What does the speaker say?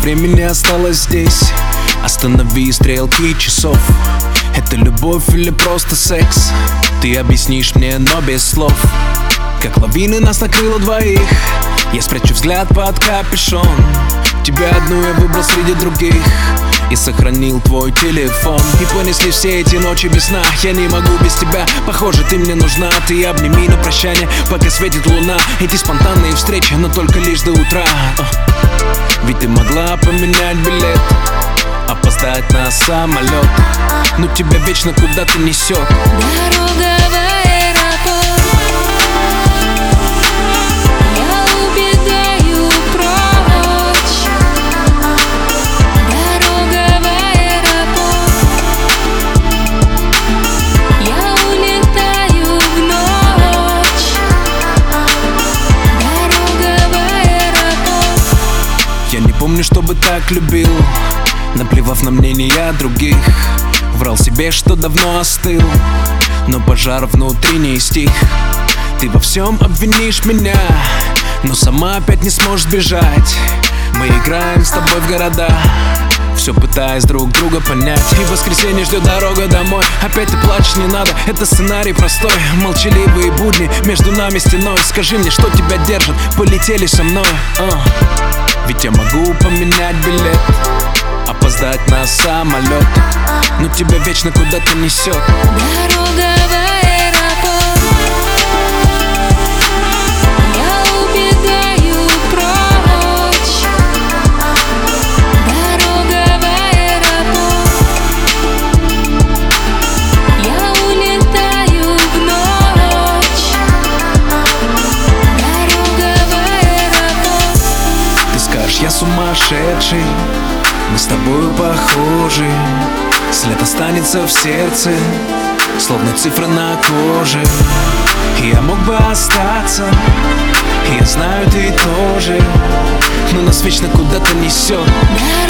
времени осталось здесь. Останови стрелки часов. Это любовь или просто секс? Ты объяснишь мне, но без слов. Как лавины нас накрыло двоих. Я спрячу взгляд под капюшон. Тебя одну я выбрал среди других и сохранил твой телефон. И понесли все эти ночи без сна. Я не могу без тебя, похоже, ты мне нужна. Ты обними на прощание, пока светит луна. Эти спонтанные встречи, но только лишь до утра. Ведь ты могла поменять билет, опоздать на самолет, но тебя вечно куда-то несет. Дорога в аэропорт, я убегаю прочь. Дорога в аэропорт, я улетаю в ночь. Дорога в аэропорт. Я не помню, чтобы так любил, наплевав на мнения других. Врал себе, что давно остыл, но пожар внутри не стих. Ты во всем обвинишь меня, но сама опять не сможешь сбежать. Мы играем с тобой в города, все пытаясь друг друга понять. И в воскресенье ждет дорога домой. Опять ты плачешь, не надо, это сценарий простой. Молчаливые будни, между нами стеной. Скажи мне, что тебя держит, полетели со мной. Ведь я могу поменять билет, опоздать на самолет, но тебя вечно куда-то несет. Дорога в аэропорт, я убегаю прочь. Дорога в аэропорт, я улетаю в ночь. Дорога в аэропорт. Ты скажешь, я сумасшедший, мы с тобою похожи. След останется в сердце, словно цифра на коже. И я мог бы остаться, и я знаю, ты тоже, но нас вечно куда-то несет.